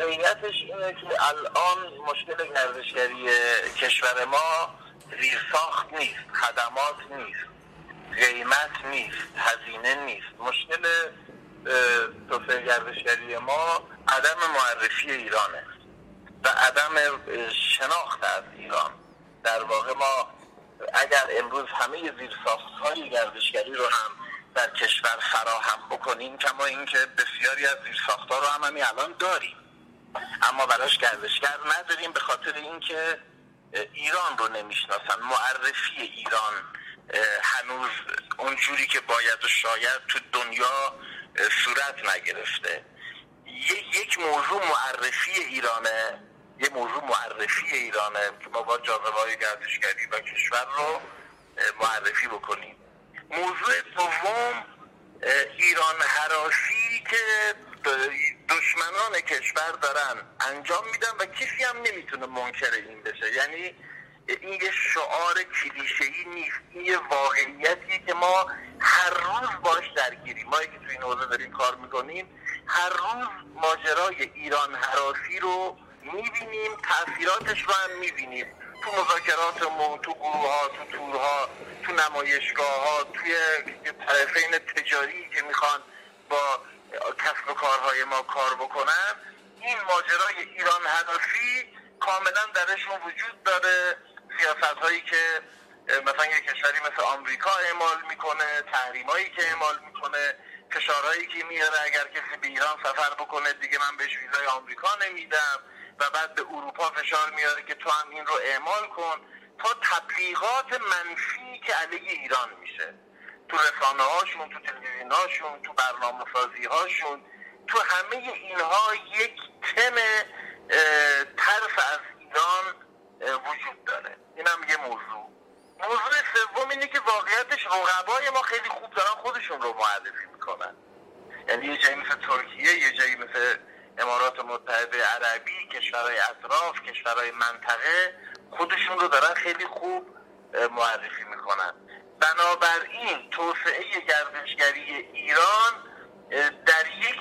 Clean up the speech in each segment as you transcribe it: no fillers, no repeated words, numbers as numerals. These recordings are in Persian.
واقعیتش اینه که الان مشکل گردشگری کشور ما زیرساخت نیست، خدمات نیست، قیمت نیست، هزینه نیست. مشکل توسعه گردشگری ما عدم معرفی ایرانه و عدم شناخت از ایران. در واقع ما اگر امروز همه زیرساخت‌های گردشگری رو هم در کشور فراهم بکنیم، کما اینکه بسیاری از زیرساخت‌ها رو هم همین الان داریم اما براش گردشگر نداریم، به خاطر اینکه ایران رو نمیشناسن. معرفی ایران هنوز اونجوری که باید و شاید تو دنیا صورت نگرفته. یک موضوع معرفی ایرانه، که ما با جاذبه‌های گردشگری و کشور رو معرفی بکنیم. موضوع دوم ایران هراسی که دشمنان کشور دارن انجام میدن و کسی هم نمیتونه منکر این بشه. یعنی این یه شعار کلیشه‌ای نیست، این یه واقعیتی که ما هر روز باش درگیریم. ما که تو این حوزه داریم کار میکنیم هر روز ماجرای ایران هراسی رو میبینیم، تأثیراتش رو هم میبینیم تو مذاکراتمون، تو گروه‌ها، تو تورها، تو نمایشگاه‌ها، توی طرفین تجاری که میخوان با کسب و کارهای ما کار بکنن. این ماجرای ایران هراسی کاملا درشون وجود داره. سیاست‌هایی که مثلا یک کشوری مثل آمریکا اعمال میکنه، تحریمایی که اعمال میکنه، فشارهایی که میاره اگر کسی به ایران سفر بکنه دیگه من بهش ویزای آمریکا نمیدم، و بعد به اروپا فشار میاره که تو هم این رو اعمال کن، تا تبلیغات منفی که علیه ایران میشه تو رسانه هاشون، تو تلویزیون هاشون، تو برنامه سازی هاشون. تو همه اینها یک تم ترس از ایران وجود داره. این هم یه موضوع. موضوع سوم اینه که واقعیتش رقبای ما خیلی خوب دارن خودشون رو معرفی میکنن. یعنی یه جایی مثل ترکیه، یه جایی مثل امارات متحده عربی، کشورهای اطراف، کشورهای منطقه خودشون رو دارن خیلی خوب معرفی میکنن. بنابراین توسعه گردشگری ایران در یک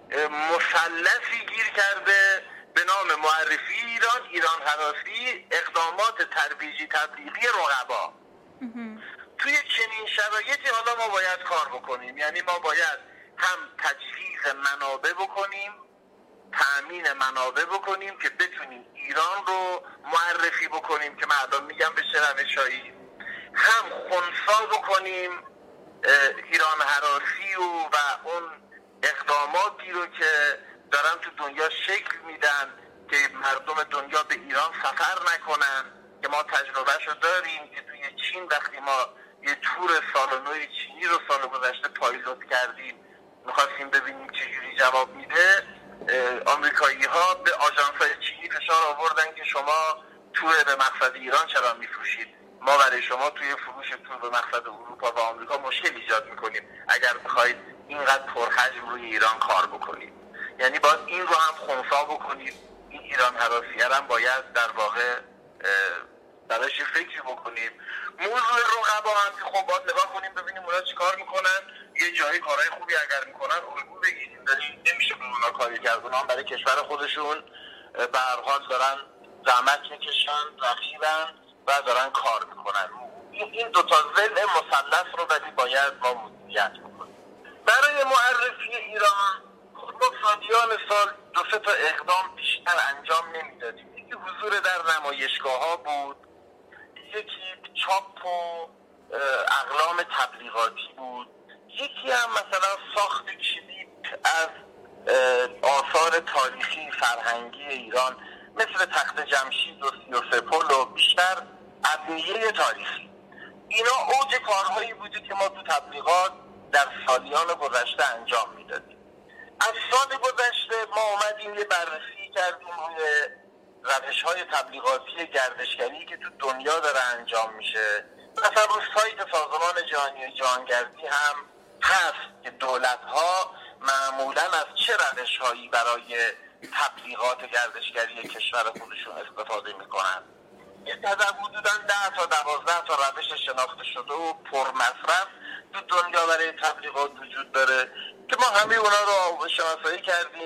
مثلثی گیر کرده به نام معرفی ایران، ایران هراسی، اقدامات ترویجی تبلیغی رقبا. توی چنین شرایطی حالا ما باید کار بکنیم. یعنی ما باید هم تجهیز منابع بکنیم، تأمین منابع بکنیم که بتونیم ایران رو معرفی بکنیم که مردم میگن به چه روشایی، هم خنثی بکنیم ایران هراسی و اون اقداماتی رو که دارن تو دنیا شکل میدن که مردم دنیا به ایران سفر نکنن، که ما تجربهش رو داریم که توی چین وقتی ما یه تور سال نو چینی رو سال گذشته پایلوت کردیم، میخواستیم ببینیم چجوری جواب میده، آمریکایی ها به آژانس‌های چینی فشار آوردن که شما تور به مقصد ایران چرا میفروشید، ما برای شما توی فروش تور به مقصد اروپا و آمریکا مشکل ایجاد میکنیم اگر بخواید اینقدر پرحجم روی ایران کار بکنید. یعنی باید این رو هم خنثی بکنید. این ایران هراسیه هم باید در واقع براش فکر بکنیم. موضوع رقبا هم که خب باید نگاه کنیم ببینیم اونا چی کار میکنن. یه جایی کارهای خوبی اگر میکنن الگو بگیریم، نمیشه به اونا کاری کرد. اونا هم برای کشور خودشون به هر حال دارن زحمت میکشن، رقیبن و دارن کار میکنن. این دوتا ضلع مثلث رو ولی باید ما مدیریت بکنیم. برای معرفی ایران ما سالیان سال 2-3 تا اقدام بیشتر انجام نمیدادیم. یکی حضور در نمایشگاه ها بود، یکی چاپ و اقلام تبلیغاتی بود، یکی هم مثلا ساخت کلیپ از آثار تاریخی فرهنگی ایران مثل تخت جمشید و 33 پل و بیشتر ابنیه تاریخی. اینا اوج کارهایی بوده که ما تو تبلیغات در سالیان گذشته انجام میدادیم. از سال گذشته ما اومدیم یه بررسی کردیم روی روش‌های تبلیغاتی گردشگری که تو دنیا داره انجام میشه. مثلا روی سایت سازمان جهانی جهانگردی هم هست که دولت‌ها معمولاً از چه روش‌هایی برای تبلیغات گردشگری کشور خودشون استفاده میکنن. یه حدوداً 10 تا 12 تا روش شناخته شده و پرمصرف تو دنیا برای تبلیغات وجود داره که ما همه اونا رو شناسایی کردیم.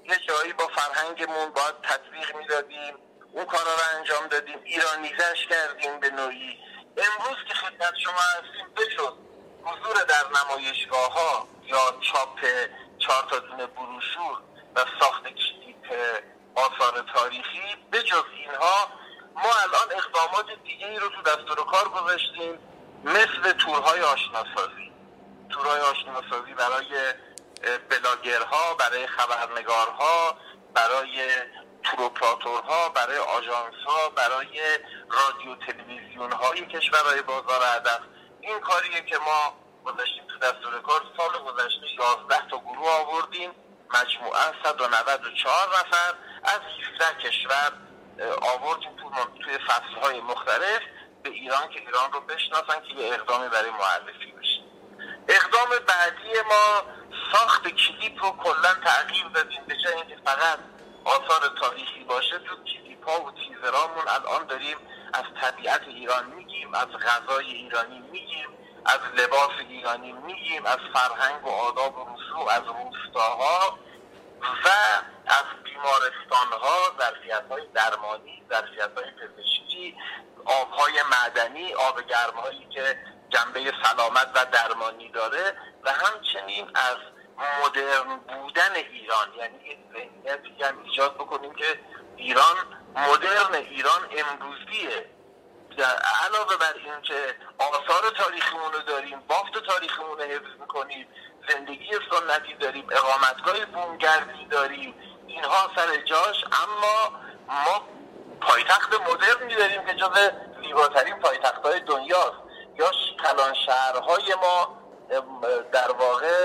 یه جایی با فرهنگمون باید تطبیق میدادیم، اون کارا رو انجام دادیم، ایرانیزش کردیم به نوعی. امروز که خدمت شما هستیم بجز حضور در نمایشگاه‌ها یا چاپ 4 تا دونه بروشور و ساخت کلیپ آثار تاریخی، بجز اینها ما الان اقدامات دیگه‌ای رو تو دستور کار گذاشتیم، مثل تورهای آشناسازی. تورهای آشناسازی برای بلاگرها، برای خبرنگارها، برای توروپراتورها، برای آژانس‌ها، برای رادیو تلویزیون‌های کشورهای بازار هدف. این کاریه که ما گذاشتیم تو دستور کار. سال گذشته 11 تا گروه آوردیم، مجموعاً 194 نفر از 17 کشور آوردیم توی فصل‌های مختلف به ایران که ایران رو بشناسن، که یه اقدامی برای معرفی بشه. اقدام بعدی ما ساخت کلیپ رو کلا تغییر دادیم. به جای اینکه فقط آثار تاریخی باشه، تو کلیپ‌ها و تیزرامون الان داریم از طبیعت ایران میگیم، از غذای ایرانی میگیم، از لباس ایرانی میگیم، از فرهنگ و آداب و رسوم، از روستاها و از بیمارستان‌ها، ظرفیت‌های درمانی، ظرفیت‌های پزشکی، آب‌های معدنی، آب گرم‌هایی که جنبه سلامت و درمانی داره، و همچنین از مدرن بودن ایران. یعنی یه ذهنیتی هم ایجاد بکنیم که ایران مدرن، ایران امروزیه. علاوه بر این که آثار تاریخیمون رو داریم، بافت تاریخیمون رو حفظ میکنیم، زندگی سنتی داریم، اقامتگاه بومگردی داریم، اینها سر جاش، اما ما پایتخت مدرنی داریم که جز زیباترین پایتخت‌های دنیاست. یا کلان شهرهای ما در واقع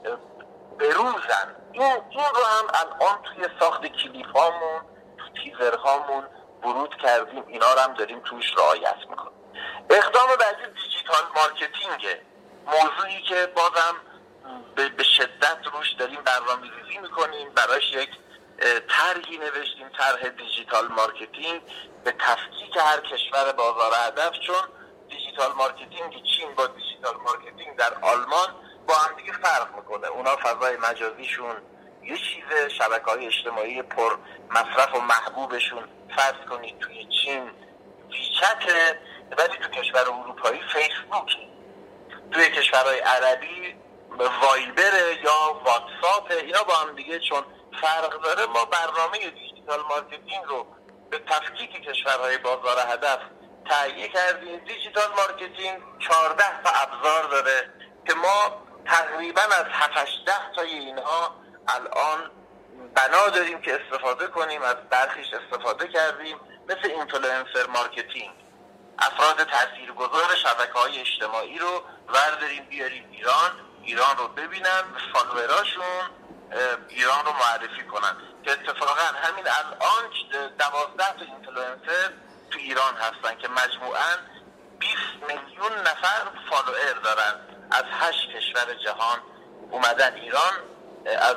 بروزن. این رو هم الان توی ساخت کلیپ هامون، تو تیزرهامون ورود کردیم، اینا رو هم داریم توش رعایت میکنیم. اقدام بعدی دیجیتال مارکتینگه، موضوعی که بازم به شدت روش داریم برنامه‌ریزی میکنیم. براش یک طرحی نوشتیم، طرح دیجیتال مارکتینگ به تفکیک هر کشور بازار هدف، چون دیجیتال مارکتینگ چین با دیجیتال مارکتینگ در آلمان با هم دیگه فرق میکنه. اونا فضای مجازیشون یه چیزه، شبکه‌های اجتماعی پر مصرف و محبوبشون فرض کنید توی چین ویچته، ولی تو کشور اروپایی فیسبوک، توی کشورهای عربی وایبر یا واتساپ. اینا با هم دیگه چون فرق داره، ما برنامه دیجیتال مارکتینگ رو به تفکیک کشورهای بازار هدف تهیه کردیم. دیجیتال مارکتینگ 14 تا ابزار داره که ما تقریبا از 7-8 تای اینها الان بنا داریم که استفاده کنیم، از برخیش استفاده کردیم. مثل اینفلوئنسر مارکتینگ، افراد تاثیرگذار شبکه‌های اجتماعی رو ورداریم بیاریم ایران رو ببینن، فالووراشون ایران رو معرفی کنن، که اتفاقا همین الان 12 تا اینفلوئنسر تو ایران هستن که مجموعاً 20 میلیون نفر فالوور دارن، از 8 کشور جهان اومدن ایران. از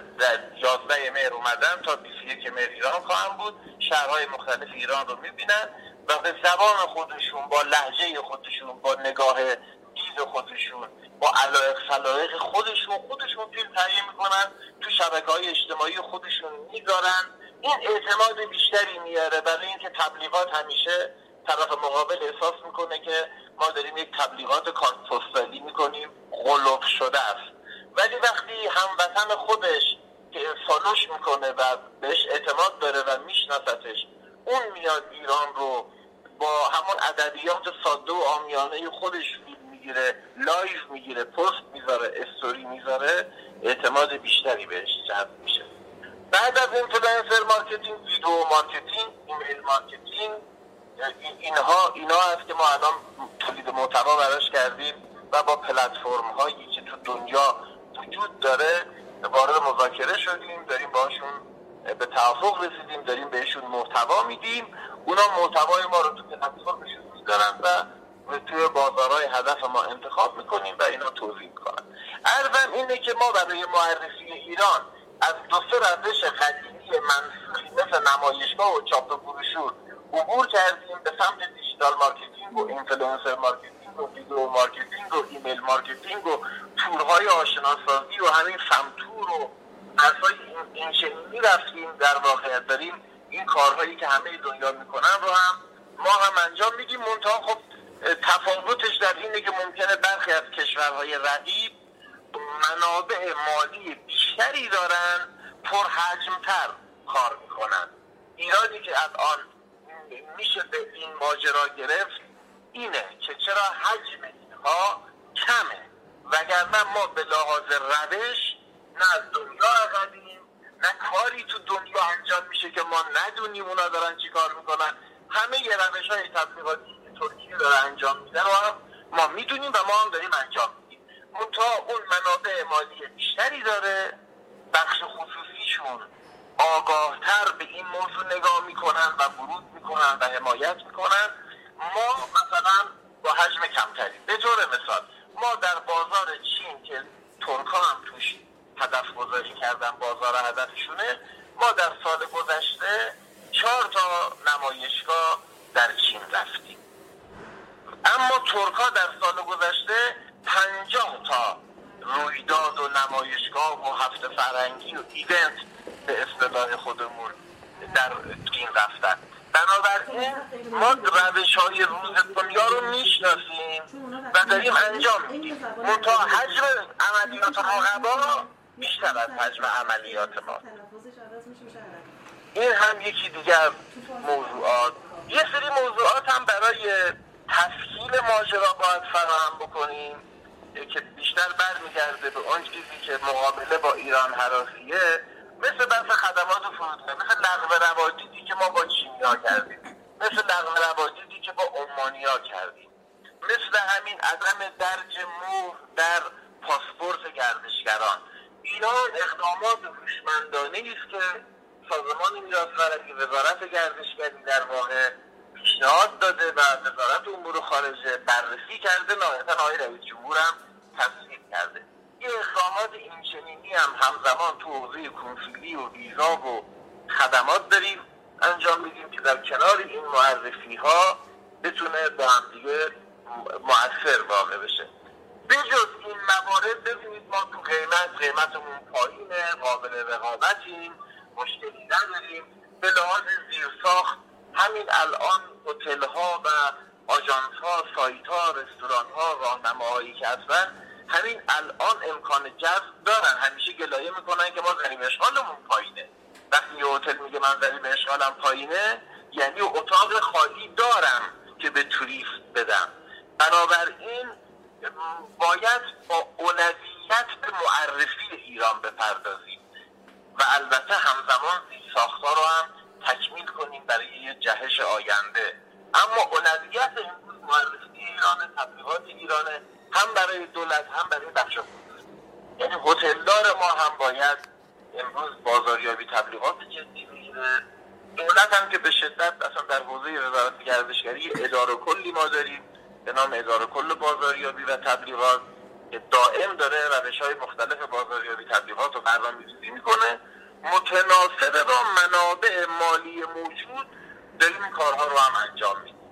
11 مهر اومدن تا 21 مهر ایران خواهم بود. شهرهای مختلف ایران رو میبینن و به زبان خودشون، با لهجه خودشون، با نگاه دید خودشون، با علایق سلایق خودشون فیلم تهیه میکنن، تو شبکه‌های اجتماعی خودشون میذارن. این اعتماد بیشتری میاره، برای اینکه تبلیغات همیشه طرف مقابل احساس میکنه که ما داریم یک تبلیغات کارت پستالی میکنیم، قلب شده است. ولی وقتی هموطن خودش که فالوش میکنه و بهش اعتماد داره و میشناستش، اون میاد ایران رو با همون ادبیات ساده و عامیانه خودش میگیره، لایو میگیره، پست میذاره، استوری میذاره، اعتماد بیشتری بهش جلب میشه. بعد از اینفلوئنسر مارکتینگ، ویدیو مارکتینگ، ایمیل مارکتینگ، اینا هست که ما الان تولید محتوا براش کردیم و با پلتفرم هایی که تو دنیا وجود داره وارد مذاکره شدیم، داریم باشون به توافق رسیدیم، داریم بهشون محتوا میدیم. اونا محتوای ما رو تو پلتفرمشون میذارن و توی بازارهای هدف ما انتخاب میکنیم و اینا توضیح میکنن. عرضم اینه که ما برای معرفی ایران از 2-3 روش قدیمی منسوخی مثل نمایشگاه و چاپ بروشور عبور کردیم به سمت دیجیتال مارکتینگ و اینفلوئنسر مارکتینگ و ویدیو مارکتینگ و ایمیل مارکتینگ و تورهای آشناسازی و همین سمتور و درسای این چنینی رفتیم، در واقع داریم این کارهایی که همه دنیا میکنن رو ما هم انجام میدیم. منتها خب تفاوتش در اینه که ممکنه برخی از کشورهای رقیب منابع مالی بیشتری دارن، پرحجم‌تر کار میکنن. ایرادی که الان میشه به این ماجرا گرفت اینه که چرا حجم اینها کمه، وگرنه ما به لحاظ روش نه از دنیا عقبیم، نه کاری تو دنیا انجام میشه که ما ندونیم اونا دارن چی کار میکنن. همه یه روش های تبلیغاتی که ترکیه داره انجام میده رو هم ما میدونیم و ما هم داریم انجام میدیم. منتها اون منابع مالی بیشتری داره، بخش خصوصیشون آگاهتر به این موضوع نگاه میکنن و ورود میکنن و حمایت میکنن. ما مثلا با حجم کمتری، به طور مثال ما در بازار چین که ترکا هم توش هدف گذاری کردن، بازار هدفشونه، ما در سال گذشته 4 تا نمایشگاه در چین رفتیم، اما ترکا در سال گذشته 50 تا رویداد و نمایشگاه و هفته فرهنگی و ایونت به اصطلاح خودمون در چین رفتن. بنابراین ما روش‌های روز دنیا رو میشناسیم و داریم انجام میدیم، منتها حجم عملیات رقبا بیشتر از حجم عملیات ما. این هم یکی دیگر موضوعات. یه سری موضوعات هم برای تسهیل ماجرا باید فراهم بکنیم که بیشتر برمیگرده به اون چیزی که مقابله با ایران هراسیه، مثل بحث خدمات فرودگاه، مثل لغو روادیدی که ما با چینی‌ها کردیم، مثل لغو روادیدی که با عمانی‌ها کردیم، مثل همین عدم درج مهر در پاسپورت گردشگران. اینا اقدامات هوشمندانه‌ای است که سازمان میراث فرهنگی، وزارت گردشگری در واقع پیشنهاد داده و وزارت امور خارجه بررسی کرده، نهایتاً آقای رئیس جمهور هم تصویب کرده. این اقدامات اینچنینی هم همزمان تو حوزه کنسولی و ویزا و خدمات داریم انجام میدیم که در کنار این معرفی ها بتونه با هم دیگه مؤثر واقع بشه. بجز این موارد ببینید ما تو قیمتمون پایینه، قابل رقابتیم، مشکلی نداریم. به لحاظ زیرساخت همین الان هتل ها و آژانس ها، سایت ها، رستوران ها، راهنماهایی که هستن همین الان امکان جذب دارن. همیشه گلایه میکنن که ما ضریب اشغالمون پایینه. وقتی یه هتل میگه من ضریب اشغالم پایینه یعنی اتاق خالی دارم که به توریست بدم. بنابراین باید با اولویت به معرفی ایران بپردازیم و البته همزمان ساختار رو هم تکمیل کنیم برای یه جهش آینده. اما اولویت امروز معرفی ایران، تبلیغات ایران، هم برای دولت هم برای بخش خصوصی. یعنی هتلدار ما هم باید امروز بازاریابی تبلیغات جدی بگیره. دولت هم که به شدت اصلا در حوزه وزارت گردشگری اداره کلی ما داریم به نام اداره کل بازاریابی و تبلیغات که دائم داره روش‌های مختلف بازاریابی تبلیغات رو برنامه‌ریزی میکنه، متناسب با منابع مالی موجود داریم این کارها رو هم انجام میدیم.